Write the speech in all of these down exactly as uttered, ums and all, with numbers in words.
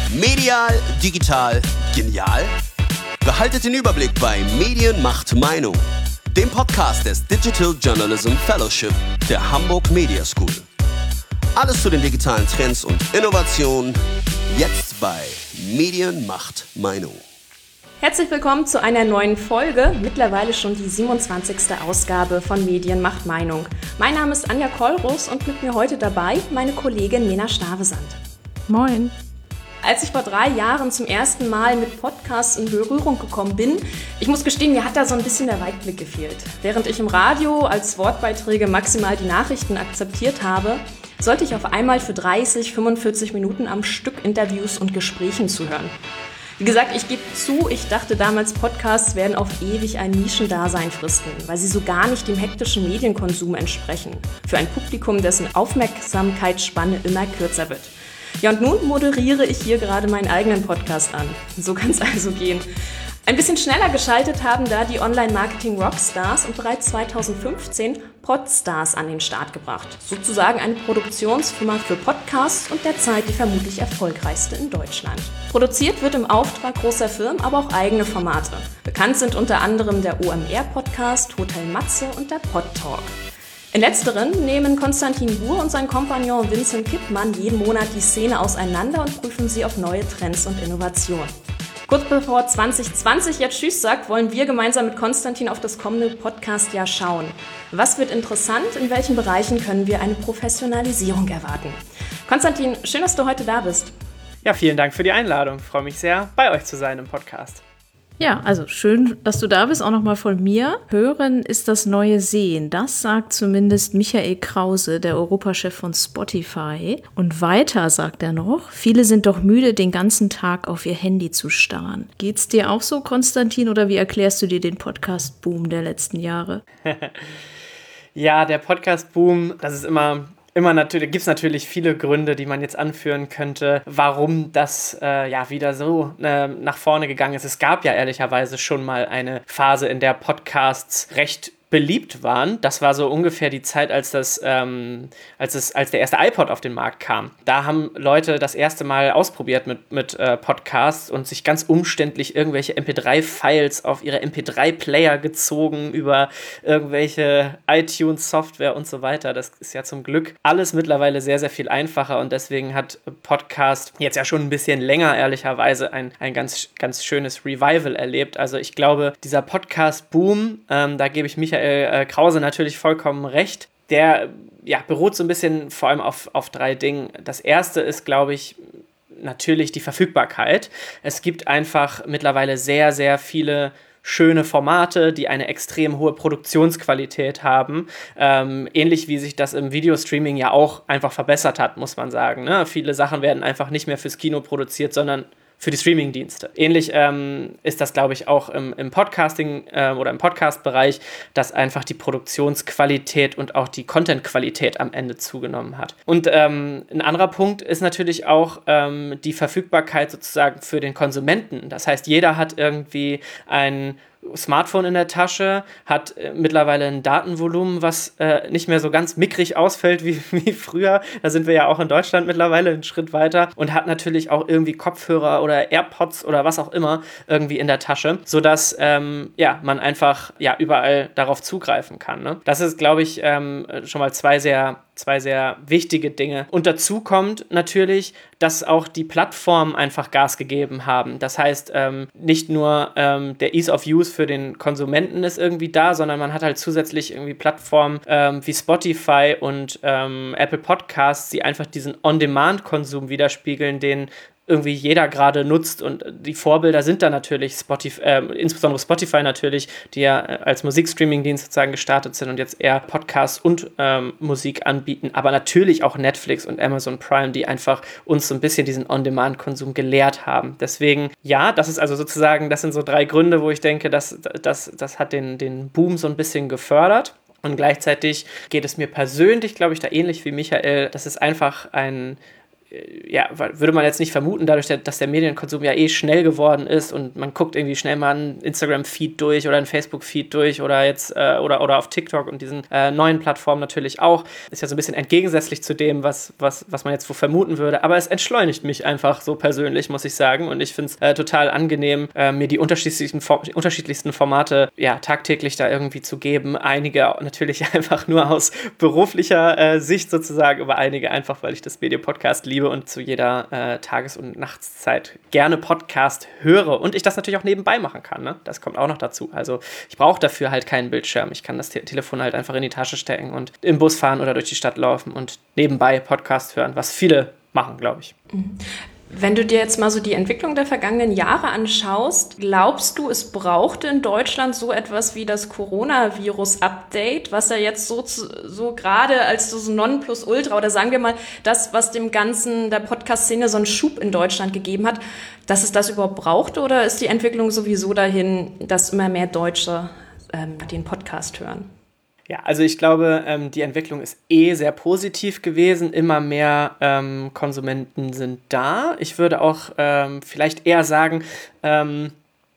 Medial, digital, genial? Behaltet den Überblick bei Medien macht Meinung, dem Podcast des Digital Journalism Fellowship der Hamburg Media School. Alles zu den digitalen Trends und Innovationen, jetzt bei Medien macht Meinung. Herzlich willkommen zu einer neuen Folge, mittlerweile schon die siebenundzwanzigste Ausgabe von Medien macht Meinung. Mein Name ist Anja Kollrus und mit mir heute dabei meine Kollegin Mena Stavesand. Moin. Als ich vor drei Jahren zum ersten Mal mit Podcasts in Berührung gekommen bin, ich muss gestehen, mir hat da so ein bisschen der Weitblick gefehlt. Während ich im Radio als Wortbeiträge maximal die Nachrichten akzeptiert habe, sollte ich auf einmal für dreißig, fünfundvierzig Minuten am Stück Interviews und Gesprächen zuhören. Wie gesagt, ich gebe zu, ich dachte damals, Podcasts werden auf ewig ein Nischendasein fristen, weil sie so gar nicht dem hektischen Medienkonsum entsprechen. Für ein Publikum, dessen Aufmerksamkeitsspanne immer kürzer wird. Ja, und nun moderiere ich hier gerade meinen eigenen Podcast an. So kann es also gehen. Ein bisschen schneller geschaltet haben da die Online-Marketing-Rockstars und bereits zweitausendfünfzehn Podstars an den Start gebracht. Sozusagen eine Produktionsfirma für Podcasts und derzeit die vermutlich erfolgreichste in Deutschland. Produziert wird im Auftrag großer Firmen, aber auch eigene Formate. Bekannt sind unter anderem der O M R-Podcast, Hotel Matze und der Podtalk. In letzteren nehmen Konstantin Buhr und sein Kompagnon Vincent Kippmann jeden Monat die Szene auseinander und prüfen sie auf neue Trends und Innovationen. Kurz bevor zwanzig zwanzig jetzt Tschüss sagt, wollen wir gemeinsam mit Konstantin auf das kommende Podcast-Jahr schauen. Was wird interessant? In welchen Bereichen können wir eine Professionalisierung erwarten? Konstantin, schön, dass du heute da bist. Ja, vielen Dank für die Einladung. Ich freue mich sehr, bei euch zu sein im Podcast. Ja, also schön, dass du da bist, auch nochmal von mir. Hören ist das neue Sehen. Das sagt zumindest Michael Krause, der Europachef von Spotify. Und weiter sagt er noch, viele sind doch müde, den ganzen Tag auf ihr Handy zu starren. Geht's dir auch so, Konstantin, oder wie erklärst du dir den Podcast-Boom der letzten Jahre? Ja, der Podcast-Boom, das ist immer... Immer natürlich, gibt es natürlich viele Gründe, die man jetzt anführen könnte, warum das äh, ja wieder so äh, nach vorne gegangen ist. Es gab ja ehrlicherweise schon mal eine Phase, in der Podcasts recht beliebt waren. Das war so ungefähr die Zeit, als das, ähm, als es, als der erste iPod auf den Markt kam. Da haben Leute das erste Mal ausprobiert mit, mit äh, Podcasts und sich ganz umständlich irgendwelche M P drei Files auf ihre M P drei Player gezogen über irgendwelche iTunes-Software und so weiter. Das ist ja zum Glück alles mittlerweile sehr, sehr viel einfacher und deswegen hat Podcast jetzt ja schon ein bisschen länger ehrlicherweise ein, ein ganz, ganz schönes Revival erlebt. Also ich glaube, dieser Podcast-Boom, ähm, da gebe ich Michael Krause natürlich vollkommen recht. Der ja, beruht so ein bisschen vor allem auf, auf drei Dingen. Das erste ist, glaube ich, natürlich die Verfügbarkeit. Es gibt einfach mittlerweile sehr, sehr viele schöne Formate, die eine extrem hohe Produktionsqualität haben. Ähm, ähnlich wie sich das im Videostreaming ja auch einfach verbessert hat, muss man sagen. Ne? Viele Sachen werden einfach nicht mehr fürs Kino produziert, sondern für die Streaming-Dienste. Ähnlich ähm, ist das, glaube ich, auch im, im Podcasting äh, oder im Podcast-Bereich, dass einfach die Produktionsqualität und auch die Content-Qualität am Ende zugenommen hat. Und ähm, ein anderer Punkt ist natürlich auch ähm, die Verfügbarkeit sozusagen für den Konsumenten. Das heißt, jeder hat irgendwie ein Smartphone in der Tasche, hat äh, mittlerweile ein Datenvolumen, was äh, nicht mehr so ganz mickrig ausfällt wie, wie früher. Da sind wir ja auch in Deutschland mittlerweile einen Schritt weiter und hat natürlich auch irgendwie Kopfhörer oder AirPods oder was auch immer irgendwie in der Tasche, sodass ähm, ja, man einfach ja, überall darauf zugreifen kann. Ne? Das ist, glaube ich, ähm, schon mal zwei sehr zwei sehr wichtige Dinge. Und dazu kommt natürlich, dass auch die Plattformen einfach Gas gegeben haben. Das heißt, ähm, nicht nur ähm, der Ease of Use für den Konsumenten ist irgendwie da, sondern man hat halt zusätzlich irgendwie Plattformen ähm, wie Spotify und ähm, Apple Podcasts, die einfach diesen On-Demand-Konsum widerspiegeln, den irgendwie jeder gerade nutzt und die Vorbilder sind da natürlich Spotify, äh, insbesondere Spotify natürlich, die ja als Musikstreaming-Dienst sozusagen gestartet sind und jetzt eher Podcasts und ähm, Musik anbieten, aber natürlich auch Netflix und Amazon Prime, die einfach uns so ein bisschen diesen On-Demand-Konsum gelehrt haben. Deswegen, ja, das ist also sozusagen, das sind so drei Gründe, wo ich denke, dass das, das hat den, den Boom so ein bisschen gefördert. Und gleichzeitig geht es mir persönlich, glaube ich, da ähnlich wie Michael, das ist einfach ein ja, würde man jetzt nicht vermuten, dadurch, dass der Medienkonsum ja eh schnell geworden ist und man guckt irgendwie schnell mal einen Instagram-Feed durch oder einen Facebook-Feed durch oder jetzt äh, oder, oder auf TikTok und diesen äh, neuen Plattformen natürlich auch. Ist ja so ein bisschen entgegensätzlich zu dem, was, was, was man jetzt wo vermuten würde, aber es entschleunigt mich einfach so persönlich, muss ich sagen, und ich finde es äh, total angenehm, äh, mir die unterschiedlichsten, die unterschiedlichsten Formate ja tagtäglich da irgendwie zu geben. Einige natürlich einfach nur aus beruflicher äh, Sicht sozusagen, aber einige einfach, weil ich das Medienpodcast liebe und zu jeder äh, Tages- und Nachtszeit gerne Podcast höre und ich das natürlich auch nebenbei machen kann, ne? Das kommt auch noch dazu. Also ich brauche dafür halt keinen Bildschirm. Ich kann das Te- Telefon halt einfach in die Tasche stecken und im Bus fahren oder durch die Stadt laufen und nebenbei Podcast hören, was viele machen, glaube ich. Mhm. Wenn du dir jetzt mal so die Entwicklung der vergangenen Jahre anschaust, glaubst du, es brauchte in Deutschland so etwas wie das Coronavirus-Update, was ja jetzt so, so gerade als so Nonplusultra oder sagen wir mal das, was dem Ganzen der Podcast-Szene so einen Schub in Deutschland gegeben hat, dass es das überhaupt brauchte, oder ist die Entwicklung sowieso dahin, dass immer mehr Deutsche ähm, den Podcast hören? Ja, also ich glaube, ähm, die Entwicklung ist eh sehr positiv gewesen. Immer mehr ähm, Konsumenten sind da. Ich würde auch ähm, vielleicht eher sagen, ähm,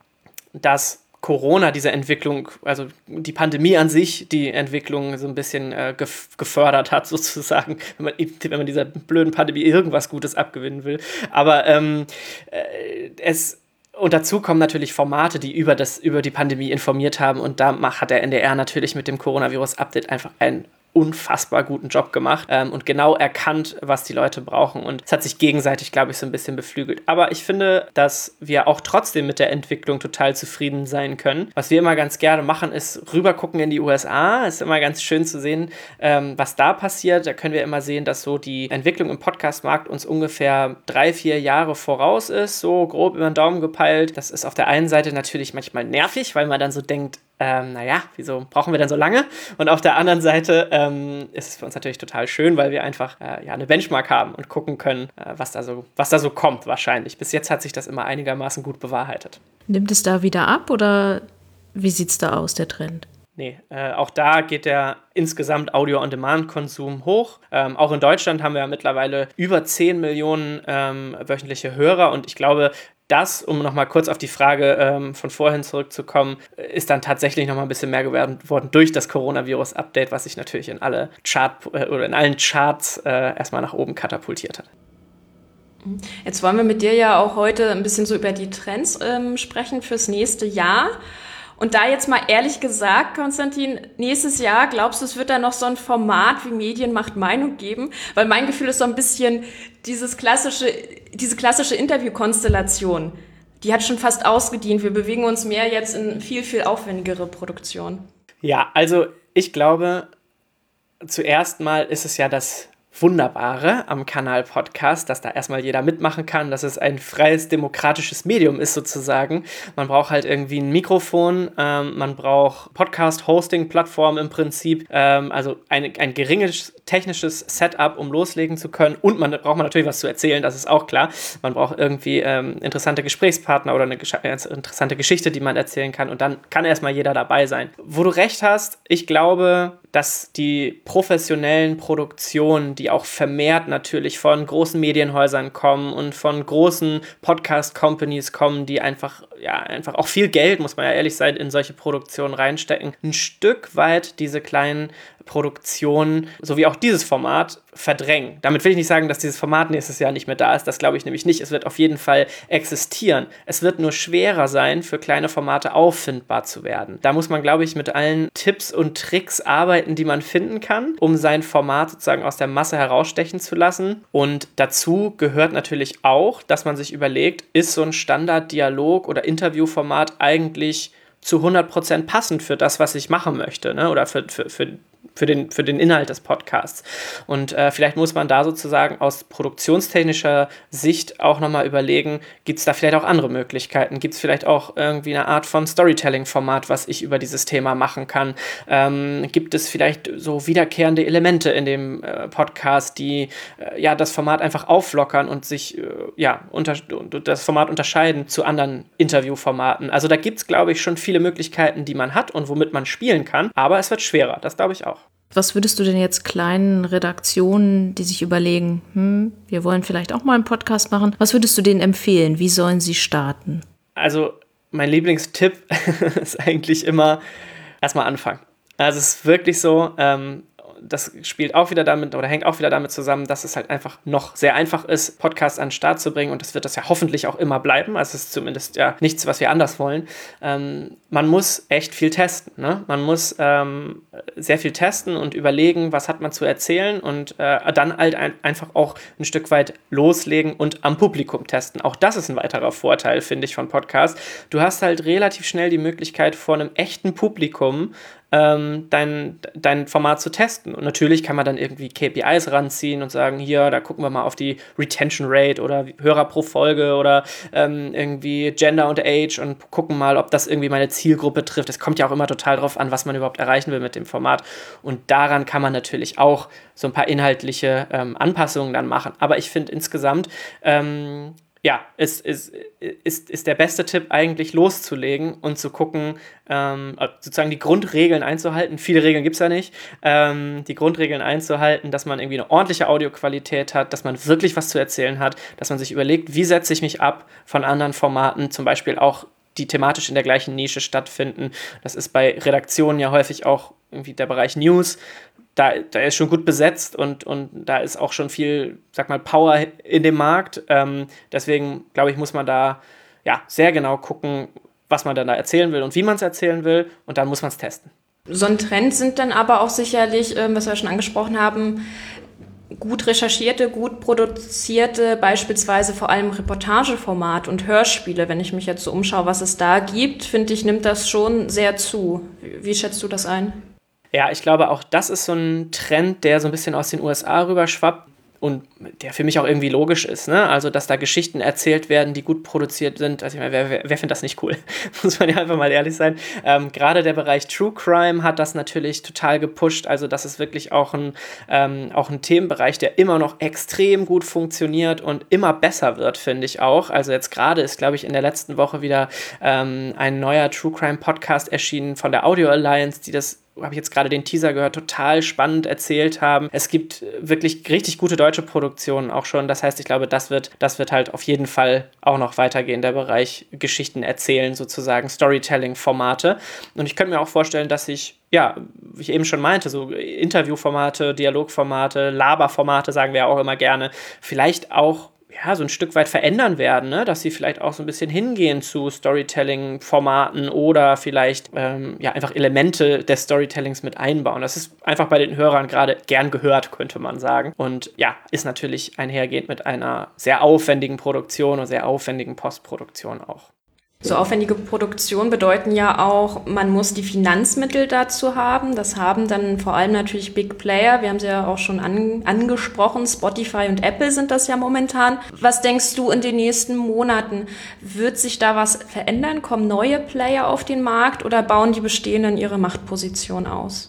dass Corona diese Entwicklung, also die Pandemie an sich, die Entwicklung so ein bisschen äh, gef- gefördert hat, sozusagen, wenn man, wenn man dieser blöden Pandemie irgendwas Gutes abgewinnen will. Aber ähm, äh, es Und dazu kommen natürlich Formate, die über, das, über die Pandemie informiert haben. Und da hat der N D R natürlich mit dem Coronavirus-Update einfach einen unfassbar guten Job gemacht ähm, und genau erkannt, was die Leute brauchen. Und es hat sich gegenseitig, glaube ich, so ein bisschen beflügelt. Aber ich finde, dass wir auch trotzdem mit der Entwicklung total zufrieden sein können. Was wir immer ganz gerne machen, ist rübergucken in die U S A. Es ist immer ganz schön zu sehen, ähm, was da passiert. Da können wir immer sehen, dass so die Entwicklung im Podcast-Markt uns ungefähr drei, vier Jahre voraus ist, so grob über den Daumen gepeilt. Das ist auf der einen Seite natürlich manchmal nervig, weil man dann so denkt, Ähm, naja, wieso brauchen wir denn so lange? Und auf der anderen Seite ähm, ist es für uns natürlich total schön, weil wir einfach äh, ja, eine Benchmark haben und gucken können, äh, was, da so, was da so kommt wahrscheinlich. Bis jetzt hat sich das immer einigermaßen gut bewahrheitet. Nimmt es da wieder ab oder wie sieht es da aus, der Trend? Nee, äh, auch da geht der insgesamt Audio-on-Demand-Konsum hoch. Ähm, auch in Deutschland haben wir ja mittlerweile über zehn Millionen ähm, wöchentliche Hörer und ich glaube, das, um nochmal kurz auf die Frage ähm, von vorhin zurückzukommen, ist dann tatsächlich nochmal ein bisschen mehr geworden durch das Coronavirus-Update, was sich natürlich in alle Chart äh, oder in allen Charts äh, erstmal nach oben katapultiert hat. Jetzt wollen wir mit dir ja auch heute ein bisschen so über die Trends ähm, sprechen fürs nächste Jahr. Und da jetzt mal ehrlich gesagt, Konstantin, nächstes Jahr, glaubst du, es wird da noch so ein Format wie Medien macht Meinung geben? Weil mein Gefühl ist so ein bisschen dieses klassische, diese klassische Interviewkonstellation, die hat schon fast ausgedient. Wir bewegen uns mehr jetzt in viel, viel aufwendigere Produktion. Ja, also ich glaube, zuerst mal ist es ja das Wunderbare am Kanal Podcast, dass da erstmal jeder mitmachen kann, dass es ein freies, demokratisches Medium ist sozusagen. Man braucht halt irgendwie ein Mikrofon, ähm, man braucht Podcast-Hosting-Plattform im Prinzip, ähm, also ein, ein geringes technisches Setup, um loslegen zu können, und man braucht man natürlich was zu erzählen, das ist auch klar. Man braucht irgendwie ähm, interessante Gesprächspartner oder eine gesch- interessante Geschichte, die man erzählen kann, und dann kann erstmal jeder dabei sein. Wo du recht hast, ich glaube, dass die professionellen Produktionen, die auch vermehrt natürlich von großen Medienhäusern kommen und von großen Podcast-Companies kommen, die einfach, ja, einfach auch viel Geld, muss man ja ehrlich sein, in solche Produktionen reinstecken, ein Stück weit diese kleinen Produktionen, so wie auch dieses Format, verdrängen. Damit will ich nicht sagen, dass dieses Format nächstes Jahr nicht mehr da ist. Das glaube ich nämlich nicht. Es wird auf jeden Fall existieren. Es wird nur schwerer sein, für kleine Formate auffindbar zu werden. Da muss man, glaube ich, mit allen Tipps und Tricks arbeiten, die man finden kann, um sein Format sozusagen aus der Masse herausstechen zu lassen. Und dazu gehört natürlich auch, dass man sich überlegt, ist so ein Standarddialog- oder Interviewformat eigentlich zu hundert Prozent passend für das, was ich machen möchte, ne? Oder für, für, für Für den, für den Inhalt des Podcasts. Und äh, vielleicht muss man da sozusagen aus produktionstechnischer Sicht auch nochmal überlegen, gibt es da vielleicht auch andere Möglichkeiten? Gibt es vielleicht auch irgendwie eine Art von Storytelling-Format, was ich über dieses Thema machen kann? Ähm, gibt es vielleicht so wiederkehrende Elemente in dem äh, Podcast, die äh, ja das Format einfach auflockern und sich äh, ja unter, das Format unterscheiden zu anderen Interviewformaten? Also da gibt es, glaube ich, schon viele Möglichkeiten, die man hat und womit man spielen kann, aber es wird schwerer, das glaube ich auch. Was würdest du denn jetzt kleinen Redaktionen, die sich überlegen, hm, wir wollen vielleicht auch mal einen Podcast machen, was würdest du denen empfehlen? Wie sollen sie starten? Also mein Lieblingstipp ist eigentlich immer erstmal anfangen. Also es ist wirklich so, ähm, das spielt auch wieder damit oder hängt auch wieder damit zusammen, dass es halt einfach noch sehr einfach ist, Podcasts an den Start zu bringen und das wird das ja hoffentlich auch immer bleiben. Also es ist zumindest ja nichts, was wir anders wollen. Ähm, man muss echt viel testen. Ne? Man muss ähm, sehr viel testen und überlegen, was hat man zu erzählen und äh, dann halt ein, einfach auch ein Stück weit loslegen und am Publikum testen. Auch das ist ein weiterer Vorteil, finde ich, von Podcasts. Du hast halt relativ schnell die Möglichkeit, vor einem echten Publikum Dein, dein Format zu testen. Und natürlich kann man dann irgendwie K P Is ranziehen und sagen, hier, da gucken wir mal auf die Retention Rate oder Hörer pro Folge oder ähm, irgendwie Gender und Age und gucken mal, ob das irgendwie meine Zielgruppe trifft. Es kommt ja auch immer total drauf an, was man überhaupt erreichen will mit dem Format. Und daran kann man natürlich auch so ein paar inhaltliche ähm, Anpassungen dann machen. Aber ich finde insgesamt, ähm, ja, ist, ist, ist, ist der beste Tipp eigentlich loszulegen und zu gucken, ähm, sozusagen die Grundregeln einzuhalten. Viele Regeln gibt es ja nicht. Ähm, die Grundregeln einzuhalten, dass man irgendwie eine ordentliche Audioqualität hat, dass man wirklich was zu erzählen hat, dass man sich überlegt, wie setze ich mich ab von anderen Formaten, zum Beispiel auch die thematisch in der gleichen Nische stattfinden. Das ist bei Redaktionen ja häufig auch irgendwie der Bereich News. Da, da ist schon gut besetzt und, und da ist auch schon viel, sag mal, Power in dem Markt. Ähm, deswegen, glaube ich, muss man da ja, sehr genau gucken, was man dann da erzählen will und wie man es erzählen will. Und dann muss man es testen. So ein Trend sind dann aber auch sicherlich, ähm, was wir schon angesprochen haben, gut recherchierte, gut produzierte, beispielsweise vor allem Reportageformat und Hörspiele. Wenn ich mich jetzt so umschaue, was es da gibt, finde ich, nimmt das schon sehr zu. Wie, wie schätzt du das ein? Ja, ich glaube, auch das ist so ein Trend, der so ein bisschen aus den U S A rüberschwappt und der für mich auch irgendwie logisch ist, ne? Also, dass da Geschichten erzählt werden, die gut produziert sind. Also, ich meine, wer, wer, wer findet das nicht cool? Muss man ja einfach mal ehrlich sein. Ähm, gerade der Bereich True Crime hat das natürlich total gepusht. Also, das ist wirklich auch ein, ähm, auch ein Themenbereich, der immer noch extrem gut funktioniert und immer besser wird, finde ich auch. Also, jetzt gerade ist, glaube ich, in der letzten Woche wieder ähm, ein neuer True Crime Podcast erschienen von der Audio Alliance, die das, habe ich jetzt gerade den Teaser gehört, total spannend erzählt haben. Es gibt wirklich richtig gute deutsche Produktionen auch schon. Das heißt, ich glaube, das wird, das wird halt auf jeden Fall auch noch weitergehen, der Bereich Geschichten erzählen, sozusagen Storytelling-Formate. Und ich könnte mir auch vorstellen, dass ich, ja, wie ich eben schon meinte, so Interviewformate, Dialogformate, Laberformate, sagen wir ja auch immer gerne, vielleicht auch ja, so ein Stück weit verändern werden, ne? Dass sie vielleicht auch so ein bisschen hingehen zu Storytelling-Formaten oder vielleicht ähm, ja, einfach Elemente des Storytellings mit einbauen. Das ist einfach bei den Hörern gerade gern gehört, könnte man sagen. Und ja, ist natürlich einhergehend mit einer sehr aufwendigen Produktion und sehr aufwendigen Postproduktion auch. So aufwendige Produktionen bedeuten ja auch, man muss die Finanzmittel dazu haben. Das haben dann vor allem natürlich Big Player. Wir haben sie ja auch schon an, angesprochen. Spotify und Apple sind das ja momentan. Was denkst du in den nächsten Monaten? Wird sich da was verändern? Kommen neue Player auf den Markt oder bauen die bestehenden ihre Machtposition aus?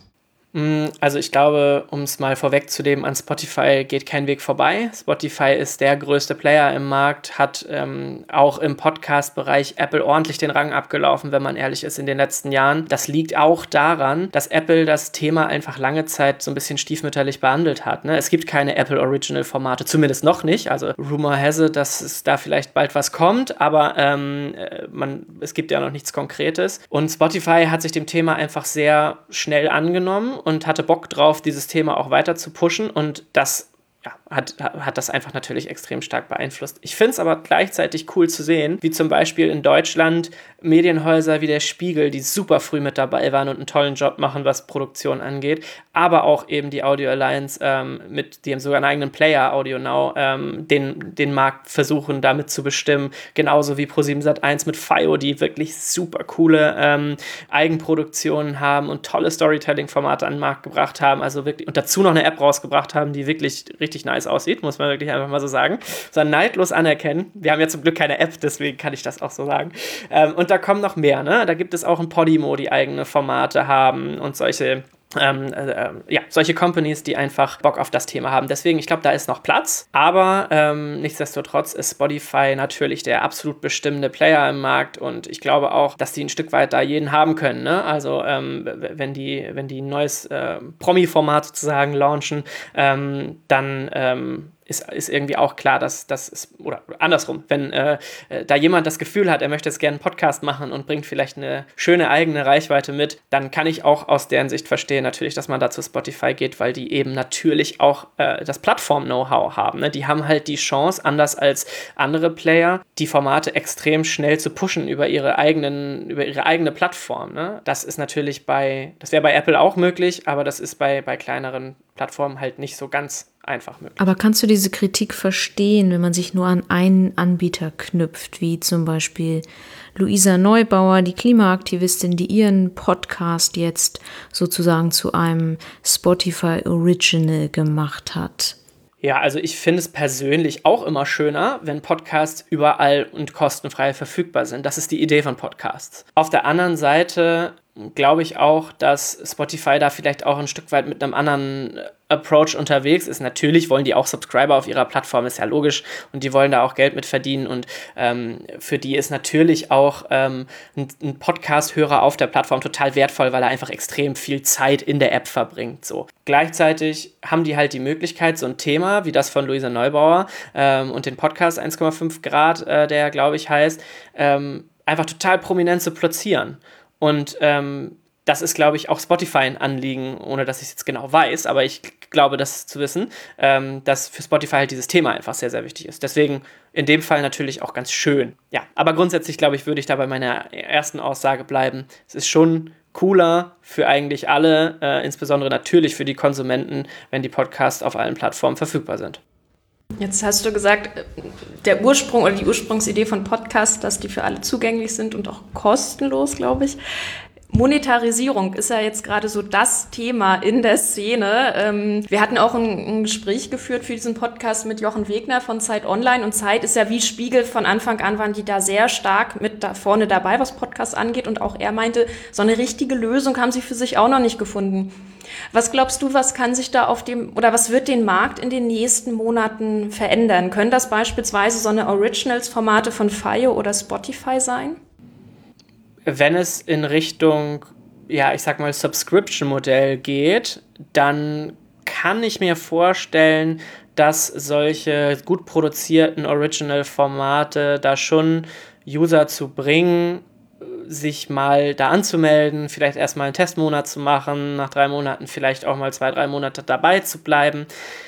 Also ich glaube, um es mal vorwegzunehmen, an Spotify geht kein Weg vorbei. Spotify ist der größte Player im Markt, hat ähm, auch im Podcast-Bereich Apple ordentlich den Rang abgelaufen, wenn man ehrlich ist, in den letzten Jahren. Das liegt auch daran, dass Apple das Thema einfach lange Zeit so ein bisschen stiefmütterlich behandelt hat. Ne? Es gibt keine Apple-Original-Formate, zumindest noch nicht. Also Rumor has it, dass es da vielleicht bald was kommt, aber ähm, man, es gibt ja noch nichts Konkretes. Und Spotify hat sich dem Thema einfach sehr schnell angenommen und hatte Bock drauf, dieses Thema auch weiter zu pushen und das ja, hat, hat das einfach natürlich extrem stark beeinflusst. Ich finde es aber gleichzeitig cool zu sehen, wie zum Beispiel in Deutschland Medienhäuser wie der Spiegel, die super früh mit dabei waren und einen tollen Job machen, was Produktion angeht, aber auch eben die Audio Alliance, ähm, mit, die haben sogar einen eigenen Player, Audio Now, ähm, den, den Markt versuchen damit zu bestimmen, genauso wie ProSieben Sat eins mit Fio, die wirklich super coole ähm, Eigenproduktionen haben und tolle Storytelling-Formate an den Markt gebracht haben, also wirklich, und dazu noch eine App rausgebracht haben, die wirklich richtig nice aussieht, muss man wirklich einfach mal so sagen. So neidlos anerkennen. Wir haben ja zum Glück keine App, deswegen kann ich das auch so sagen. Ähm, und da kommen noch mehr, ne? Da gibt es auch ein Podimo, die eigene Formate haben und solche Ähm, äh, ja, solche Companies, die einfach Bock auf das Thema haben. Deswegen, ich glaube, da ist noch Platz. Aber ähm, nichtsdestotrotz ist Spotify natürlich der absolut bestimmende Player im Markt und ich glaube auch, dass die ein Stück weit da jeden haben können. Ne? Also ähm, wenn die, wenn die ein neues äh, Promi-Format sozusagen launchen, ähm, dann ähm, Ist, ist irgendwie auch klar, dass das ist, oder andersrum, wenn äh, da jemand das Gefühl hat, er möchte jetzt gerne einen Podcast machen und bringt vielleicht eine schöne eigene Reichweite mit, dann kann ich auch aus deren Sicht verstehen natürlich, dass man da zu Spotify geht, weil die eben natürlich auch äh, das Plattform-Know-how haben. Ne? Die haben halt die Chance, anders als andere Player, die Formate extrem schnell zu pushen über ihre eigenen, über ihre eigene Plattform. Ne? Das ist natürlich bei, das wäre bei Apple auch möglich, aber das ist bei, bei kleineren Plattformen halt nicht so ganz einfach möglich. Aber kannst du diese Kritik verstehen, wenn man sich nur an einen Anbieter knüpft, wie zum Beispiel Luisa Neubauer, die Klimaaktivistin, die ihren Podcast jetzt sozusagen zu einem Spotify Original gemacht hat? Ja, also ich finde es persönlich auch immer schöner, wenn Podcasts überall und kostenfrei verfügbar sind. Das ist die Idee von Podcasts. Auf der anderen Seite glaube ich auch, dass Spotify da vielleicht auch ein Stück weit mit einem anderen Approach unterwegs ist. Natürlich wollen die auch Subscriber auf ihrer Plattform, ist ja logisch, und die wollen da auch Geld mit verdienen und ähm, für die ist natürlich auch ähm, ein, ein Podcast-Hörer auf der Plattform total wertvoll, weil er einfach extrem viel Zeit in der App verbringt. So. Gleichzeitig haben die halt die Möglichkeit, so ein Thema wie das von Luisa Neubauer ähm, und den Podcast eins Komma fünf Grad, äh, der glaube ich heißt, ähm, einfach total prominent zu platzieren. Und ähm, das ist, glaube ich, auch Spotify ein Anliegen, ohne dass ich es jetzt genau weiß, aber ich glaube, das zu wissen, ähm, dass für Spotify halt dieses Thema einfach sehr, sehr wichtig ist. Deswegen in dem Fall natürlich auch ganz schön. Ja, aber grundsätzlich, glaube ich, würde ich da bei meiner ersten Aussage bleiben. Es ist schon cooler für eigentlich alle, äh, insbesondere natürlich für die Konsumenten, wenn die Podcasts auf allen Plattformen verfügbar sind. Jetzt hast du gesagt, der Ursprung oder die Ursprungsidee von Podcasts, dass die für alle zugänglich sind und auch kostenlos, glaube ich. Monetarisierung ist ja jetzt gerade so das Thema in der Szene. Ähm, wir hatten auch ein, ein Gespräch geführt für diesen Podcast mit Jochen Wegner von Zeit Online. Und Zeit ist ja wie Spiegel, von Anfang an waren die da sehr stark mit da vorne dabei, was Podcasts angeht. Und auch er meinte, so eine richtige Lösung haben sie für sich auch noch nicht gefunden. Was glaubst du, was kann sich da auf dem, oder was wird den Markt in den nächsten Monaten verändern? Können das beispielsweise so eine Originals-Formate von Fire oder Spotify sein? Wenn es in Richtung, ja, ich sag mal, Subscription-Modell geht, dann kann ich mir vorstellen, dass solche gut produzierten Original-Formate da schon User zu bringen, sich mal da anzumelden, vielleicht erstmal einen Testmonat zu machen, nach drei Monaten vielleicht auch mal zwei, drei Monate dabei zu bleiben.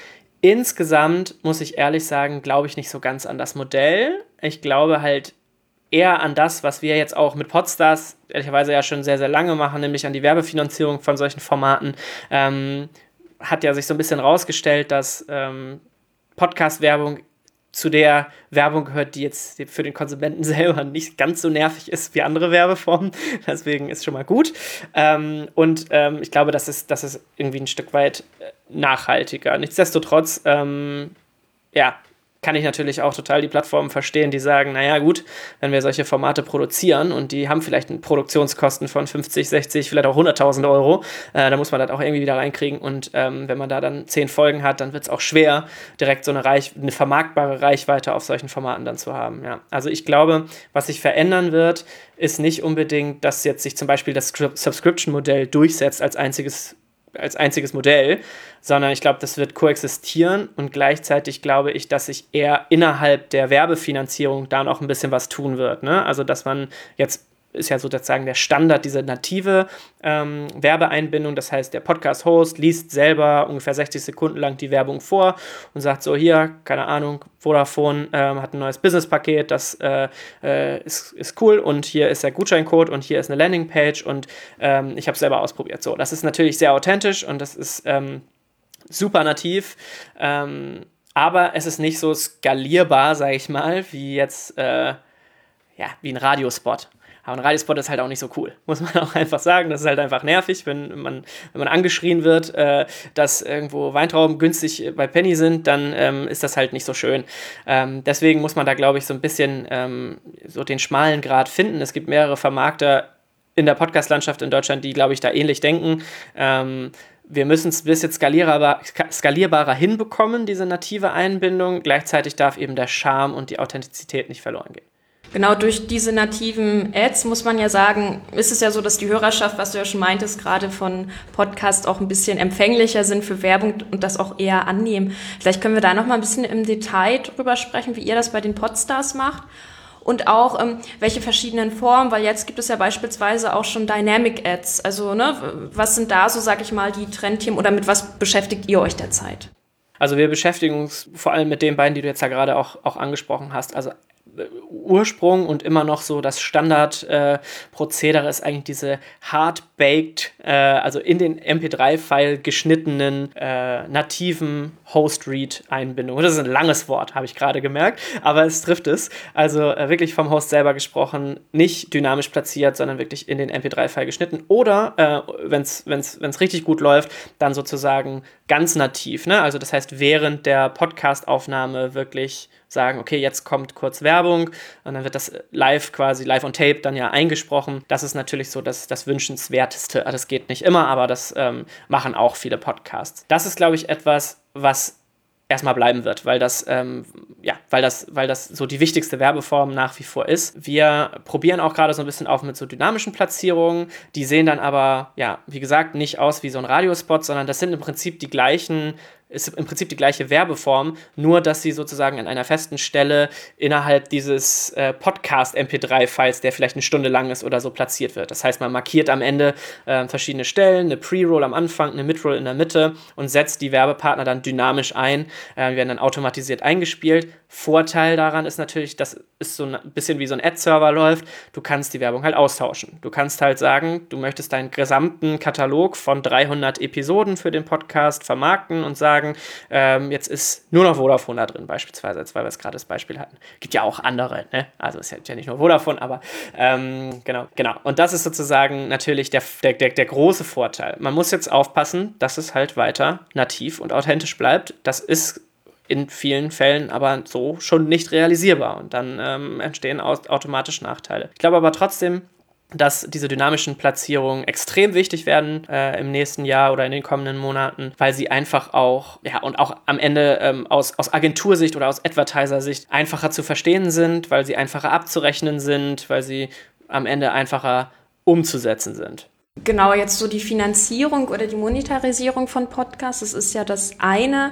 Insgesamt, muss ich ehrlich sagen, glaube ich nicht so ganz an das Modell. Ich glaube halt eher an das, was wir jetzt auch mit Podstars ehrlicherweise ja schon sehr, sehr lange machen, nämlich an die Werbefinanzierung von solchen Formaten. Ähm, hat ja sich so ein bisschen rausgestellt, dass ähm, Podcast-Werbung zu der Werbung gehört, die jetzt für den Konsumenten selber nicht ganz so nervig ist wie andere Werbeformen. Deswegen ist schon mal gut. Ähm, und ähm, ich glaube, das ist, das ist irgendwie ein Stück weit nachhaltiger. Nichtsdestotrotz, ähm, ja, kann ich natürlich auch total die Plattformen verstehen, die sagen, naja gut, wenn wir solche Formate produzieren und die haben vielleicht Produktionskosten von fünfzig, sechzig, vielleicht auch hunderttausend Euro, äh, da muss man das auch irgendwie wieder reinkriegen und ähm, wenn man da dann zehn Folgen hat, dann wird es auch schwer, direkt so eine, Reich- eine vermarktbare Reichweite auf solchen Formaten dann zu haben. Ja. Also ich glaube, was sich verändern wird, ist nicht unbedingt, dass jetzt sich zum Beispiel das Subscription-Modell durchsetzt als einziges als einziges Modell, sondern ich glaube, das wird koexistieren und gleichzeitig glaube ich, dass sich eher innerhalb der Werbefinanzierung da noch ein bisschen was tun wird. Ne? Also, dass man jetzt ist ja sozusagen der Standard, diese native ähm, Werbeeinbindung. Das heißt, der Podcast-Host liest selber ungefähr sechzig Sekunden lang die Werbung vor und sagt so, hier, keine Ahnung, Vodafone ähm, hat ein neues Business-Paket, das äh, äh, ist, ist cool und hier ist der Gutscheincode und hier ist eine Landingpage und ähm, ich habe es selber ausprobiert. So, das ist natürlich sehr authentisch und das ist ähm, super nativ, ähm, aber es ist nicht so skalierbar, sage ich mal, wie jetzt äh, ja, wie ein Radiospot. Aber ein Radiospot ist halt auch nicht so cool, muss man auch einfach sagen. Das ist halt einfach nervig, wenn man, wenn man angeschrien wird, äh, dass irgendwo Weintrauben günstig bei Penny sind, dann ähm, ist das halt nicht so schön. Ähm, deswegen muss man da, glaube ich, so ein bisschen ähm, so den schmalen Grat finden. Es gibt mehrere Vermarkter in der Podcast-Landschaft in Deutschland, die, glaube ich, da ähnlich denken. Ähm, wir müssen es ein bisschen skalierbar, skalierbarer hinbekommen, diese native Einbindung. Gleichzeitig darf eben der Charme und die Authentizität nicht verloren gehen. Genau, durch diese nativen Ads muss man ja sagen, ist es ja so, dass die Hörerschaft, was du ja schon meintest, gerade von Podcasts auch ein bisschen empfänglicher sind für Werbung und das auch eher annehmen. Vielleicht können wir da noch mal ein bisschen im Detail drüber sprechen, wie ihr das bei den Podstars macht und auch ähm, welche verschiedenen Formen, weil jetzt gibt es ja beispielsweise auch schon Dynamic Ads. Also ne, was sind da so, sag ich mal, die Trendthemen oder mit was beschäftigt ihr euch derzeit? Also wir beschäftigen uns vor allem mit den beiden, die du jetzt ja gerade auch, auch angesprochen hast. Also Ursprung und immer noch so das Standardprozedere äh, ist eigentlich diese hard-baked, äh, also in den M P drei File geschnittenen äh, nativen Host-Read-Einbindungen. Das ist ein langes Wort, habe ich gerade gemerkt, aber es trifft es. Also äh, wirklich vom Host selber gesprochen, nicht dynamisch platziert, sondern wirklich in den M P drei File geschnitten oder, äh, wenn es wenn's, wenn's richtig gut läuft, dann sozusagen ganz nativ. Ne? Also das heißt, während der Podcast-Aufnahme wirklich sagen, okay, jetzt kommt kurz Werbung und dann wird das live quasi, live on tape dann ja eingesprochen. Das ist natürlich so das, das Wünschenswerteste. Das geht nicht immer, aber das ähm, machen auch viele Podcasts. Das ist, glaube ich, etwas, was erstmal bleiben wird, weil das, ähm, ja, weil das, weil das so die wichtigste Werbeform nach wie vor ist. Wir probieren auch gerade so ein bisschen auf mit so dynamischen Platzierungen. Die sehen dann aber, ja, wie gesagt, nicht aus wie so ein Radiospot, sondern das sind im Prinzip die gleichen ist im Prinzip die gleiche Werbeform, nur dass sie sozusagen an einer festen Stelle innerhalb dieses äh, Podcast-M P drei Files, der vielleicht eine Stunde lang ist oder so, platziert wird. Das heißt, man markiert am Ende äh, verschiedene Stellen, eine Pre-Roll am Anfang, eine Mid-Roll in der Mitte und setzt die Werbepartner dann dynamisch ein, äh, werden dann automatisiert eingespielt. Vorteil daran ist natürlich, dass es so ein bisschen wie so ein Ad-Server läuft. Du kannst die Werbung halt austauschen. Du kannst halt sagen, du möchtest deinen gesamten Katalog von dreihundert Episoden für den Podcast vermarkten und sagen, ähm, jetzt ist nur noch Vodafone da drin, beispielsweise, als weil wir es gerade das Beispiel hatten. Gibt ja auch andere, ne? Also es ist ja nicht nur Vodafone, aber ähm, genau, genau. Und das ist sozusagen natürlich der, der, der, der große Vorteil. Man muss jetzt aufpassen, dass es halt weiter nativ und authentisch bleibt. Das ist in vielen Fällen aber so schon nicht realisierbar und dann ähm, entstehen automatisch Nachteile. Ich glaube aber trotzdem, dass diese dynamischen Platzierungen extrem wichtig werden äh, im nächsten Jahr oder in den kommenden Monaten, weil sie einfach auch, ja, und auch am Ende ähm, aus, aus Agentursicht oder aus Advertiser-Sicht einfacher zu verstehen sind, weil sie einfacher abzurechnen sind, weil sie am Ende einfacher umzusetzen sind. Genau, jetzt so die Finanzierung oder die Monetarisierung von Podcasts, das ist ja das eine.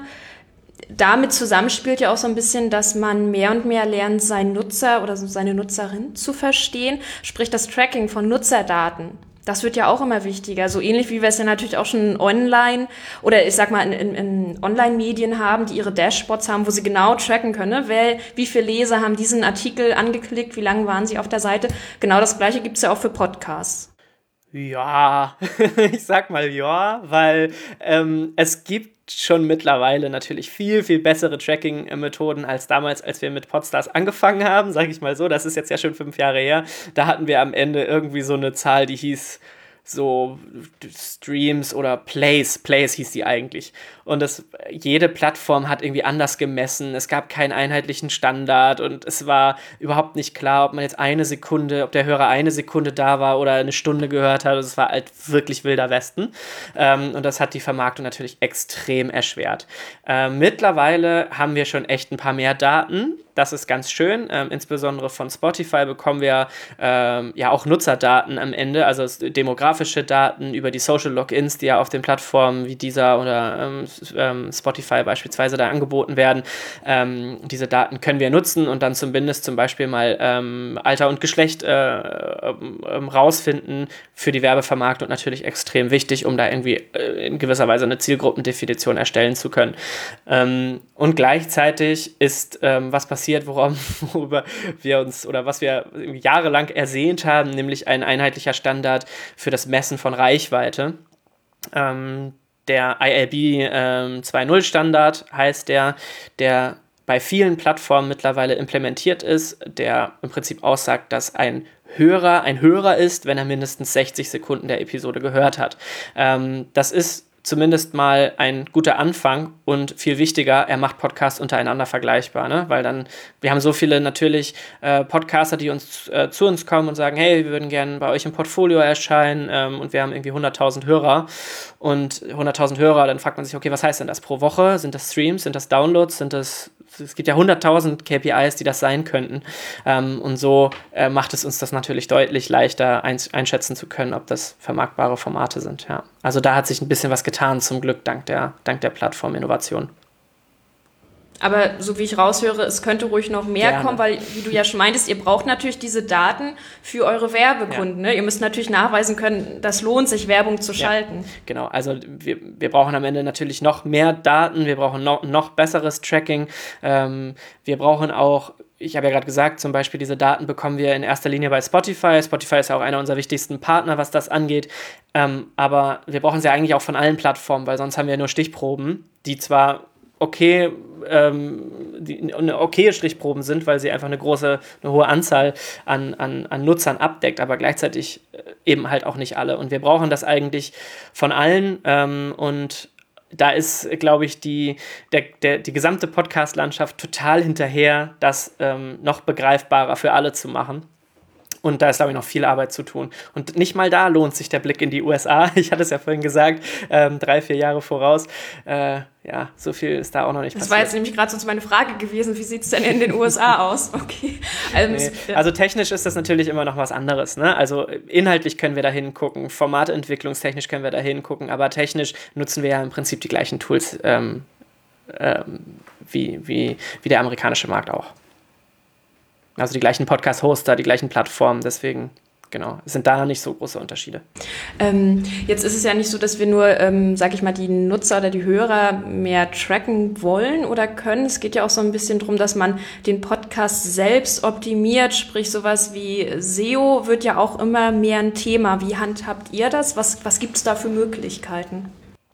Damit zusammenspielt ja auch so ein bisschen, dass man mehr und mehr lernt, seinen Nutzer oder seine Nutzerin zu verstehen. Sprich, das Tracking von Nutzerdaten. Das wird ja auch immer wichtiger. So ähnlich wie wir es ja natürlich auch schon online oder ich sag mal in, in, in Online-Medien haben, die ihre Dashboards haben, wo sie genau tracken können. Ne? Wer, wie viele Leser haben diesen Artikel angeklickt, wie lange waren sie auf der Seite. Genau das Gleiche gibt es ja auch für Podcasts. Ja, ich sag mal ja, weil ähm, es gibt schon mittlerweile natürlich viel, viel bessere Tracking-Methoden als damals, als wir mit Podstars angefangen haben, sage ich mal so. Das ist jetzt ja schon fünf Jahre her. Da hatten wir am Ende irgendwie so eine Zahl, die hieß so Streams oder Plays, Plays hieß die eigentlich. Und das, jede Plattform hat irgendwie anders gemessen. Es gab keinen einheitlichen Standard und es war überhaupt nicht klar, ob man jetzt eine Sekunde, ob der Hörer eine Sekunde da war oder eine Stunde gehört hat. Es war halt wirklich wilder Westen. Ähm, und das hat die Vermarktung natürlich extrem erschwert. Ähm, mittlerweile haben wir schon echt ein paar mehr Daten. Das ist ganz schön. Ähm, insbesondere von Spotify bekommen wir ähm, ja auch Nutzerdaten am Ende, also demografische Daten über die Social Logins, die ja auf den Plattformen wie dieser oder ähm, ähm, Spotify beispielsweise da angeboten werden. Ähm, diese Daten können wir nutzen und dann zumindest zum Beispiel mal ähm, Alter und Geschlecht äh, ähm, rausfinden für die Werbevermarktung natürlich extrem wichtig, um da irgendwie äh, in gewisser Weise eine Zielgruppendefinition erstellen zu können. Ähm, und gleichzeitig ist ähm, was passiert, worum, worüber wir uns oder was wir jahrelang ersehnt haben, nämlich ein einheitlicher Standard für das Messen von Reichweite. Ähm, der I A B ähm, zwei Punkt null Standard heißt der, der bei vielen Plattformen mittlerweile implementiert ist, der im Prinzip aussagt, dass ein Hörer ein Hörer ist, wenn er mindestens sechzig Sekunden der Episode gehört hat. Ähm, das ist zumindest mal ein guter Anfang und viel wichtiger, er macht Podcasts untereinander vergleichbar, ne? Weil dann, wir haben so viele natürlich äh, Podcaster, die uns äh, zu uns kommen und sagen, hey, wir würden gerne bei euch im Portfolio erscheinen ähm, und wir haben irgendwie hunderttausend Hörer und hunderttausend Hörer, dann fragt man sich, okay, was heißt denn das pro Woche? Sind das Streams, sind das Downloads, sind das, es gibt ja hunderttausend K P Is, die das sein könnten ähm, und so äh, macht es uns das natürlich deutlich leichter ein, einschätzen zu können, ob das vermarktbare Formate sind, ja. Also da hat sich ein bisschen was getan, zum Glück, dank der, dank der Plattform-Innovation. Aber so wie ich raushöre, es könnte ruhig noch mehr Gerne. kommen, weil, wie du ja schon meintest, ihr braucht natürlich diese Daten für eure Werbekunden. Ja. Ne? Ihr müsst natürlich nachweisen können, das lohnt sich, Werbung zu schalten. Ja, genau, also wir, wir brauchen am Ende natürlich noch mehr Daten, wir brauchen noch, noch besseres Tracking, ähm, wir brauchen auch, ich habe ja gerade gesagt, zum Beispiel diese Daten bekommen wir in erster Linie bei Spotify. Spotify ist ja auch einer unserer wichtigsten Partner, was das angeht. Ähm, aber wir brauchen sie eigentlich auch von allen Plattformen, weil sonst haben wir nur Stichproben, die zwar okay, ähm, die eine okaye Stichproben sind, weil sie einfach eine große, eine hohe Anzahl an, an, an Nutzern abdeckt, aber gleichzeitig eben halt auch nicht alle. Und wir brauchen das eigentlich von allen ähm, und da ist, glaube ich, die, der, der, die gesamte Podcast-Landschaft total hinterher, das ähm, noch begreifbarer für alle zu machen. Und da ist, glaube ich, noch viel Arbeit zu tun. Und nicht mal da lohnt sich der Blick in die U S A. Ich hatte es ja vorhin gesagt, ähm, drei, vier Jahre voraus. Äh, ja, so viel ist da auch noch nicht das passiert. Das war jetzt nämlich gerade so meine Frage gewesen. Wie sieht es denn in den U S A aus? Okay. Also, nee. also technisch ist das natürlich immer noch was anderes. Ne? Also inhaltlich können wir da hingucken, formatentwicklungstechnisch können wir da hingucken, aber technisch nutzen wir ja im Prinzip die gleichen Tools ähm, ähm, wie, wie, wie der amerikanische Markt auch. Also die gleichen Podcast-Hoster, die gleichen Plattformen, deswegen, genau, es sind da nicht so große Unterschiede. Ähm, jetzt ist es ja nicht so, dass wir nur, ähm, sag ich mal, die Nutzer oder die Hörer mehr tracken wollen oder können. Es geht ja auch so ein bisschen darum, dass man den Podcast selbst optimiert, sprich sowas wie S E O wird ja auch immer mehr ein Thema. Wie handhabt ihr das? Was, was gibt es da für Möglichkeiten?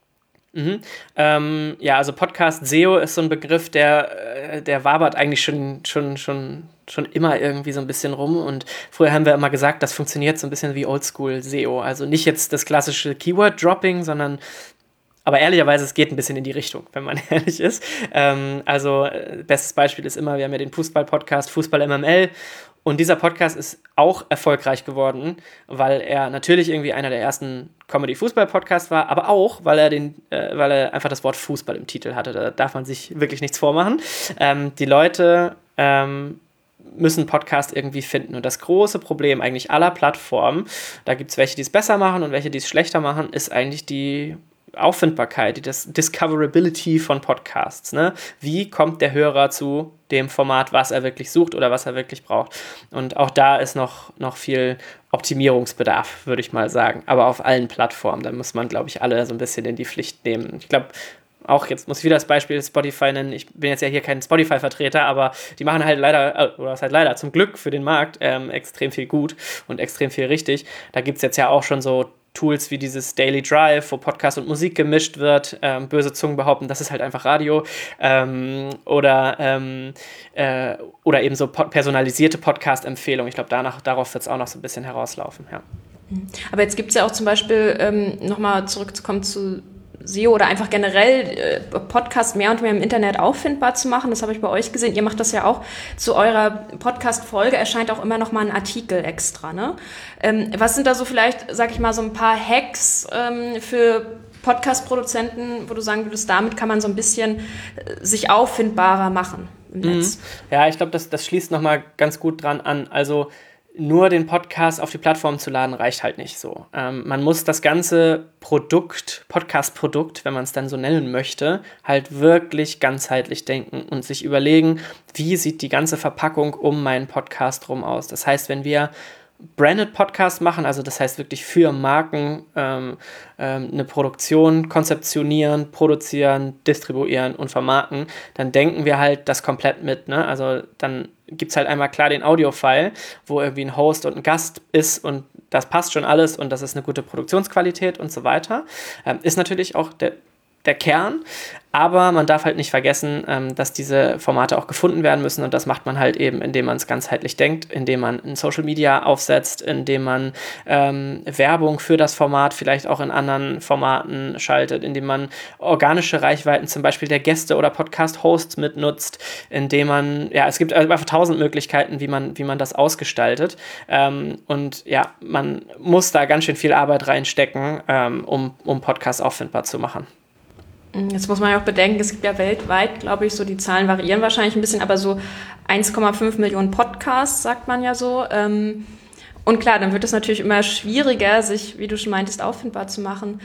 Mhm. Ähm, ja, also Podcast S E O ist so ein Begriff, der, der wabert eigentlich schon, schon, schon, schon immer irgendwie so ein bisschen rum und früher haben wir immer gesagt, das funktioniert so ein bisschen wie Oldschool S E O, also nicht jetzt das klassische Keyword-Dropping, sondern aber ehrlicherweise, es geht ein bisschen in die Richtung, wenn man ehrlich ist. Ähm, also, bestes Beispiel ist immer, wir haben ja den Fußball-Podcast Fußball M M L und dieser Podcast ist auch erfolgreich geworden, weil er natürlich irgendwie einer der ersten Comedy-Fußball-Podcasts war, aber auch, weil er, den, äh, weil er einfach das Wort Fußball im Titel hatte. Da darf man sich wirklich nichts vormachen. Ähm, die Leute ähm, müssen Podcast irgendwie finden. Und das große Problem eigentlich aller Plattformen, da gibt es welche, die es besser machen und welche, die es schlechter machen, ist eigentlich die Auffindbarkeit, die das Discoverability von Podcasts. Ne? Wie kommt der Hörer zu dem Format, was er wirklich sucht oder was er wirklich braucht? Und auch da ist noch, noch viel Optimierungsbedarf, würde ich mal sagen. Aber auf allen Plattformen, da muss man, glaube ich, alle so ein bisschen in die Pflicht nehmen. Ich glaube, auch jetzt muss ich wieder das Beispiel Spotify nennen. Ich bin jetzt ja hier kein Spotify-Vertreter, aber die machen halt leider, oder was halt leider, zum Glück für den Markt ähm, extrem viel gut und extrem viel richtig. Da gibt es jetzt ja auch schon so Tools wie dieses Daily Drive, wo Podcast und Musik gemischt wird. Ähm, böse Zungen behaupten, das ist halt einfach Radio. Ähm, oder, ähm, äh, oder eben so po- personalisierte Podcast-Empfehlungen. Ich glaube, danach, darauf wird es auch noch so ein bisschen herauslaufen. Ja. Aber jetzt gibt es ja auch zum Beispiel, ähm, nochmal zurückzukommen zu S E O oder einfach generell äh, Podcast mehr und mehr im Internet auffindbar zu machen. Das habe ich bei euch gesehen. Ihr macht das ja auch. Zu eurer Podcast-Folge erscheint auch immer noch mal ein Artikel extra. Ne? Ähm, was sind da so vielleicht, sag ich mal, so ein paar Hacks ähm, für Podcast-Produzenten, wo du sagen würdest, damit kann man so ein bisschen äh, sich auffindbarer machen im Netz? Mhm. Ja, ich glaube, das, das schließt noch mal ganz gut dran an. Also nur den Podcast auf die Plattform zu laden, reicht halt nicht so. Ähm, man muss das ganze Produkt, Podcast-Produkt, wenn man es dann so nennen möchte, halt wirklich ganzheitlich denken und sich überlegen, wie sieht die ganze Verpackung um meinen Podcast rum aus. Das heißt, wenn wir Branded Podcast machen, also das heißt wirklich für Marken ähm, ähm, eine Produktion konzeptionieren, produzieren, distribuieren und vermarkten, dann denken wir halt das komplett mit. Ne? Also dann gibt es halt einmal klar den Audio-File, wo irgendwie ein Host und ein Gast ist und das passt schon alles und das ist eine gute Produktionsqualität und so weiter. Ähm, ist natürlich auch der der Kern. Aber man darf halt nicht vergessen, ähm, dass diese Formate auch gefunden werden müssen und das macht man halt eben, indem man es ganzheitlich denkt, indem man in Social Media aufsetzt, indem man ähm, Werbung für das Format vielleicht auch in anderen Formaten schaltet, indem man organische Reichweiten zum Beispiel der Gäste oder Podcast-Hosts mitnutzt, indem man, ja, es gibt einfach tausend Möglichkeiten, wie man, wie man das ausgestaltet ähm, und ja, man muss da ganz schön viel Arbeit reinstecken, ähm, um, um Podcasts auffindbar zu machen. Jetzt muss man ja auch bedenken, es gibt ja weltweit, glaube ich, so die Zahlen variieren wahrscheinlich ein bisschen, aber so eins Komma fünf Millionen Podcasts, sagt man ja so. Und klar, dann wird es natürlich immer schwieriger, sich, wie du schon meintest, auffindbar zu machen.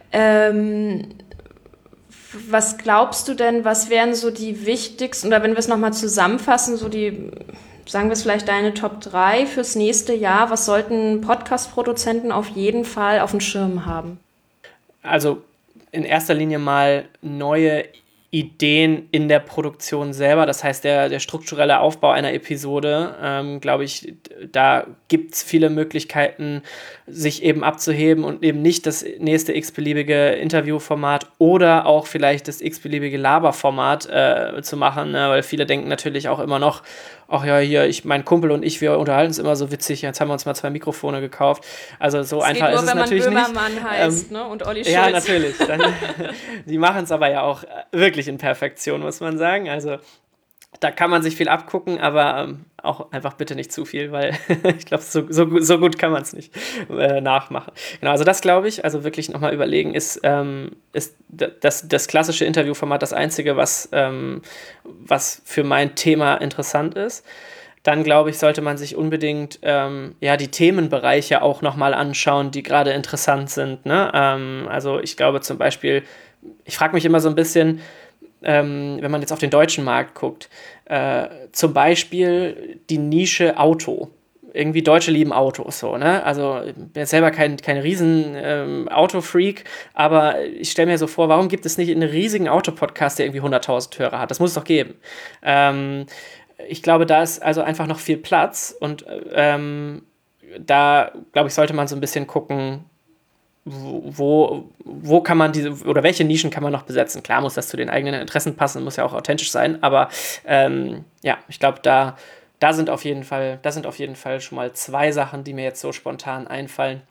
Was glaubst du denn, was wären so die wichtigsten, oder wenn wir es nochmal zusammenfassen, so die, sagen wir es vielleicht deine Top drei fürs nächste Jahr, was sollten Podcast-Produzenten auf jeden Fall auf dem Schirm haben? Also in erster Linie mal neue Ideen in der Produktion selber, das heißt der, der strukturelle Aufbau einer Episode, ähm, glaube ich, da gibt es viele Möglichkeiten, sich eben abzuheben und eben nicht das nächste x-beliebige Interviewformat oder auch vielleicht das x-beliebige Laberformat äh, zu machen, ne? Weil viele denken natürlich auch immer noch, ach ja, hier, ich, mein Kumpel und ich, wir unterhalten uns immer so witzig, jetzt haben wir uns mal zwei Mikrofone gekauft. Also so das einfach ist es natürlich nicht. Wenn man Böhmermann heißt, ähm, ne? Und Olli Schulz. Ja, natürlich. Dann, die machen es aber ja auch wirklich in Perfektion, muss man sagen. Also da kann man sich viel abgucken, aber ähm, auch einfach bitte nicht zu viel, weil ich glaube, so, so, so gut kann man es nicht äh, nachmachen. Genau, also das glaube ich, also wirklich nochmal überlegen, ist, ähm, ist das, das klassische Interviewformat das Einzige, was, ähm, was für mein Thema interessant ist. Dann, glaube ich, sollte man sich unbedingt ähm, ja, die Themenbereiche auch nochmal anschauen, die gerade interessant sind. Ne? Ähm, also ich glaube zum Beispiel, ich frage mich immer so ein bisschen, Ähm, wenn man jetzt auf den deutschen Markt guckt, äh, zum Beispiel die Nische Auto. Irgendwie Deutsche lieben Autos, so, ne? Also ich bin jetzt selber kein, kein riesen ähm, Autofreak, aber ich stelle mir so vor, warum gibt es nicht einen riesigen Autopodcast, der irgendwie hunderttausend Hörer hat? Das muss es doch geben. Ähm, ich glaube, da ist also einfach noch viel Platz und ähm, da, glaube ich, sollte man so ein bisschen gucken, Wo, wo kann man diese, oder welche Nischen kann man noch besetzen? Klar muss das zu den eigenen Interessen passen, muss ja auch authentisch sein, aber ähm, ja, ich glaube, da, da sind auf jeden Fall, da sind auf jeden Fall schon mal zwei Sachen, die mir jetzt so spontan einfallen.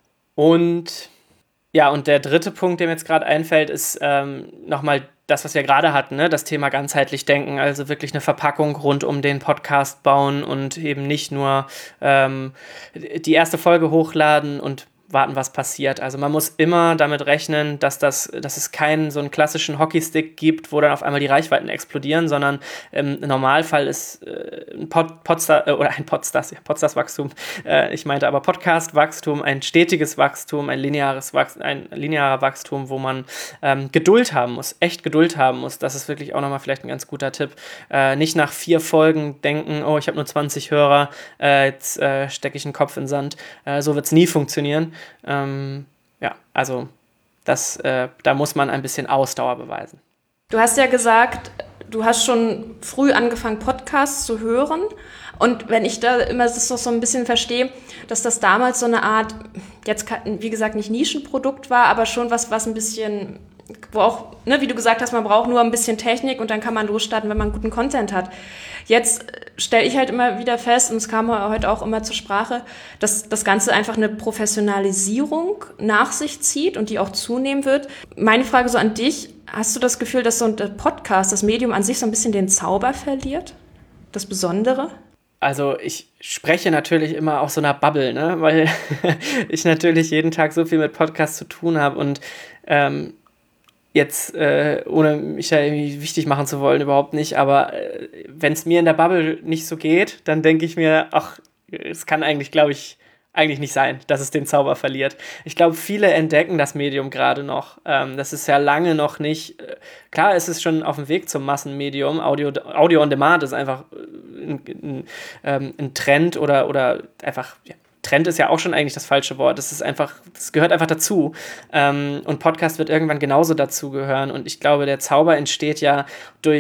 Und ja, und der dritte Punkt, der mir jetzt gerade einfällt, ist ähm, nochmal das, was wir gerade hatten, ne? Das Thema ganzheitlich denken, also wirklich eine Verpackung rund um den Podcast bauen und eben nicht nur ähm, die erste Folge hochladen und warten, was passiert. Also man muss immer damit rechnen, dass, das, dass es keinen so einen klassischen Hockeystick gibt, wo dann auf einmal die Reichweiten explodieren, sondern im Normalfall ist äh, ein Pod, Podstar, äh, oder ein Podstars, ja, Podstars-Wachstum, äh, ich meinte aber Podcast-Wachstum, ein stetiges Wachstum, ein lineares Wachstum, ein linearer Wachstum, wo man ähm, Geduld haben muss, echt Geduld haben muss. Das ist wirklich auch nochmal vielleicht ein ganz guter Tipp. Äh, nicht nach vier Folgen denken, oh, ich habe nur zwanzig Hörer, äh, jetzt äh, stecke ich einen Kopf in den Sand. Äh, so wird es nie funktionieren. Ähm, ja, also das, äh, da muss man ein bisschen Ausdauer beweisen. Du hast ja gesagt, du hast schon früh angefangen, Podcasts zu hören. Und wenn ich da immer das so ein bisschen verstehe, dass das damals so eine Art, jetzt wie gesagt nicht Nischenprodukt war, aber schon was, was ein bisschen, wo auch, ne, wie du gesagt hast, man braucht nur ein bisschen Technik und dann kann man losstarten, wenn man guten Content hat. Jetzt stelle ich halt immer wieder fest, und es kam heute auch immer zur Sprache, dass das Ganze einfach eine Professionalisierung nach sich zieht und die auch zunehmen wird. Meine Frage so an dich, hast du das Gefühl, dass so ein Podcast, das Medium an sich so ein bisschen den Zauber verliert? Das Besondere? Also ich spreche natürlich immer aus so einer Bubble, ne? Weil ich natürlich jeden Tag so viel mit Podcasts zu tun habe und ähm, jetzt, äh, ohne mich da irgendwie wichtig machen zu wollen, überhaupt nicht, aber äh, wenn es mir in der Bubble nicht so geht, dann denke ich mir, ach, es kann eigentlich, glaube ich, eigentlich nicht sein, dass es den Zauber verliert. Ich glaube, viele entdecken das Medium gerade noch. Ähm, das ist ja lange noch nicht, äh, klar, es ist schon auf dem Weg zum Massenmedium. Audio, Audio on Demand ist einfach ein, ein, ein, ein Trend oder, oder einfach, ja, Trend ist ja auch schon eigentlich das falsche Wort. Das ist einfach, das gehört einfach dazu. Ähm, und Podcast wird irgendwann genauso dazu gehören. Und ich glaube, der Zauber entsteht ja durch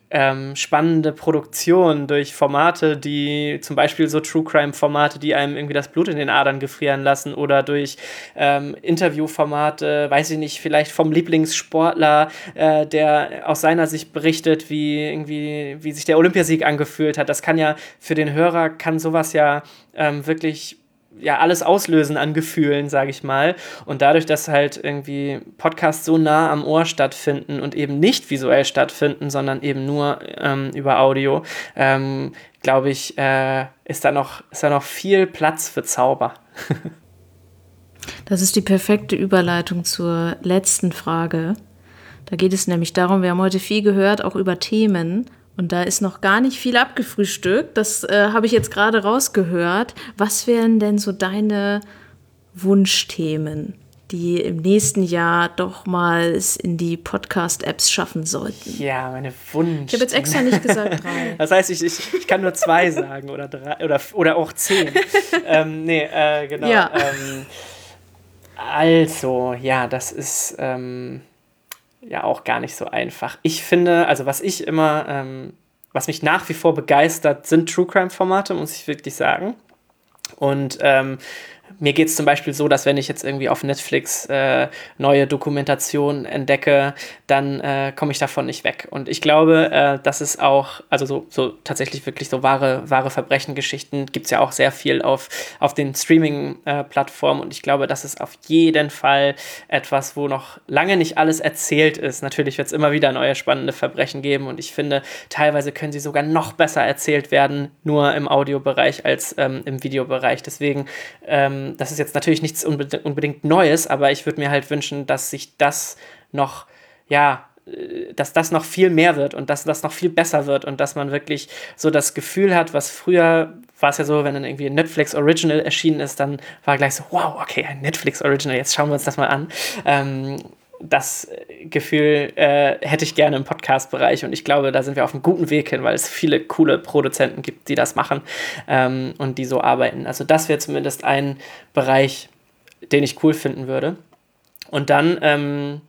ähm, spannende Produktion, durch Formate, die zum Beispiel so True-Crime-Formate, die einem irgendwie das Blut in den Adern gefrieren lassen, oder durch ähm, Interviewformate, weiß ich nicht, vielleicht vom Lieblingssportler, äh, der aus seiner Sicht berichtet, wie irgendwie, wie sich der Olympiasieg angefühlt hat. Das kann ja für den Hörer, kann sowas ja ähm, wirklich ja alles auslösen an Gefühlen, sage ich mal. Und dadurch, dass halt irgendwie Podcasts so nah am Ohr stattfinden und eben nicht visuell stattfinden, sondern eben nur ähm, über Audio, ähm, glaube ich, äh, ist da noch, ist da noch viel Platz für Zauber. Das ist die perfekte Überleitung zur letzten Frage. Da geht es nämlich darum, wir haben heute viel gehört, auch über Themen. Und da ist noch gar nicht viel abgefrühstückt. Das äh, habe ich jetzt gerade rausgehört. Was wären denn so deine Wunschthemen, die im nächsten Jahr doch mal es in die Podcast-Apps schaffen sollten? Ja, meine Wunsch. Ich habe jetzt extra nicht gesagt drei. Das heißt, ich, ich, ich kann nur zwei sagen oder drei oder, oder auch zehn. ähm, nee, äh, genau. Ja. Ähm, also, ja, das ist ähm, ja auch gar nicht so einfach. Ich finde, also was ich immer, ähm, was mich nach wie vor begeistert, sind True-Crime-Formate, muss ich wirklich sagen. Und ähm, mir geht es zum Beispiel so, dass wenn ich jetzt irgendwie auf Netflix äh, neue Dokumentationen entdecke, dann äh, komme ich davon nicht weg. Und ich glaube, äh, dass es auch, also so, so tatsächlich wirklich so wahre, wahre Verbrechengeschichten gibt es ja auch sehr viel auf, auf den Streaming-Plattformen. Äh, und ich glaube, das ist auf jeden Fall etwas, wo noch lange nicht alles erzählt ist. Natürlich wird es immer wieder neue spannende Verbrechen geben. Und ich finde, teilweise können sie sogar noch besser erzählt werden, nur im Audiobereich als ähm, im Videobereich. Deswegen ähm, das ist jetzt natürlich nichts unbe- unbedingt Neues, aber ich würde mir halt wünschen, dass sich das noch, ja, dass das noch viel mehr wird und dass das noch viel besser wird und dass man wirklich so das Gefühl hat, was früher war es ja so, wenn dann irgendwie ein Netflix Original erschienen ist, dann war gleich so, wow, okay, ein Netflix Original, jetzt schauen wir uns das mal an. Ähm, das Gefühl äh, hätte ich gerne im Podcast-Bereich und ich glaube, da sind wir auf einem guten Weg hin, weil es viele coole Produzenten gibt, die das machen ähm, und die so arbeiten. Also das wäre zumindest ein Bereich, den ich cool finden würde. Und dann, ähm,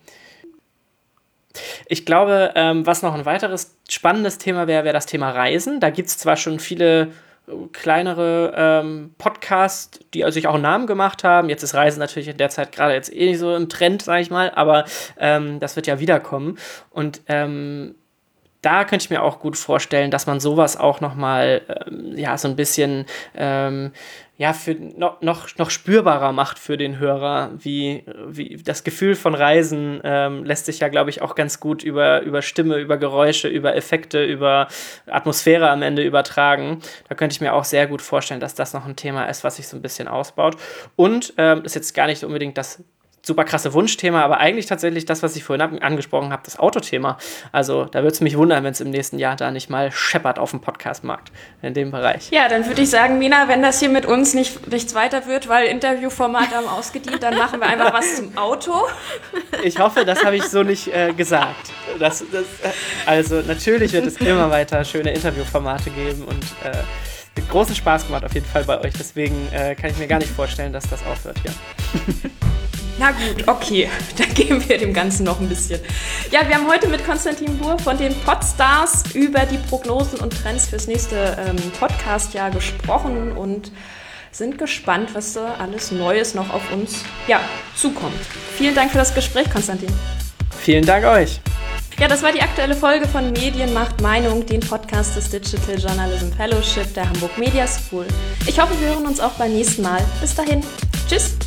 ich glaube, ähm, was noch ein weiteres spannendes Thema wäre, wäre das Thema Reisen. Da gibt es zwar schon viele kleinere ähm, Podcasts, die sich auch einen Namen gemacht haben. Jetzt ist Reisen natürlich in der Zeit gerade jetzt eh nicht so im Trend, sage ich mal, aber ähm, das wird ja wiederkommen. Und ähm, da könnte ich mir auch gut vorstellen, dass man sowas auch nochmal ähm, ja, so ein bisschen ähm, ja, für noch, noch, noch spürbarer macht für den Hörer, wie, wie das Gefühl von Reisen ähm, lässt sich ja, glaube ich, auch ganz gut über, über Stimme, über Geräusche, über Effekte, über Atmosphäre am Ende übertragen. Da könnte ich mir auch sehr gut vorstellen, dass das noch ein Thema ist, was sich so ein bisschen ausbaut. Und ähm, ist jetzt gar nicht unbedingt das super krasse Wunschthema, aber eigentlich tatsächlich das, was ich vorhin ab- angesprochen habe, das Autothema. Also da würde es mich wundern, wenn es im nächsten Jahr da nicht mal scheppert auf dem Podcast-Markt in dem Bereich. Ja, dann würde ich sagen, Mina, wenn das hier mit uns nicht, nichts weiter wird, weil Interviewformate haben ausgedient, dann machen wir einfach was zum Auto. Ich hoffe, das habe ich so nicht äh, gesagt. Das, das, äh, also natürlich wird es immer weiter schöne Interviewformate geben und äh, großen Spaß gemacht auf jeden Fall bei euch. Deswegen äh, kann ich mir gar nicht vorstellen, dass das aufhört hier. Na gut, okay, dann geben wir dem Ganzen noch ein bisschen. Ja, wir haben heute mit Konstantin Buhr von den Podstars über die Prognosen und Trends fürs nächste ähm, Podcast-Jahr gesprochen und sind gespannt, was da alles Neues noch auf uns ja, zukommt. Vielen Dank für das Gespräch, Konstantin. Vielen Dank euch. Ja, das war die aktuelle Folge von Medien macht Meinung, den Podcast des Digital Journalism Fellowship der Hamburg Media School. Ich hoffe, wir hören uns auch beim nächsten Mal. Bis dahin. Tschüss.